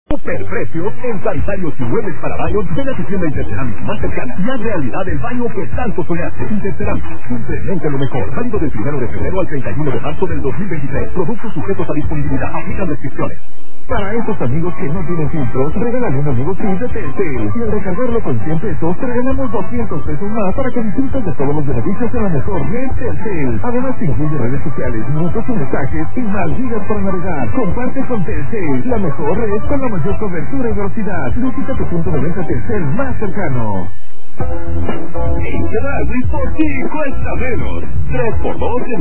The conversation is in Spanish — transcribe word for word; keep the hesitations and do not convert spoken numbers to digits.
Superprecios en sanitarios y muebles para baños de la tienda Intercerámica más cercana. Y haz realidad el baño que tanto soñaste. Intercerámica, simplemente lo mejor. Válido del primero de febrero al treinta y uno de marzo del dos mil veintitrés. Productos sujetos a disponibilidad. Aplican descripciones. Para esos amigos que no tienen filtros, regálale un amigo Free de Telcel. Y al recargarlo con cien pesos, te regalamos doscientos pesos más para que disfrutes de todos los beneficios de la mejor red Telcel. Además, te incluye redes sociales, minutos y mensajes y más gigas para navegar. Comparte con Telcel, la mejor red con la mayor cobertura y velocidad. Visita tu punto de venta Telcel más cercano. En Chedraui, por ti cuesta menos. tres por dos en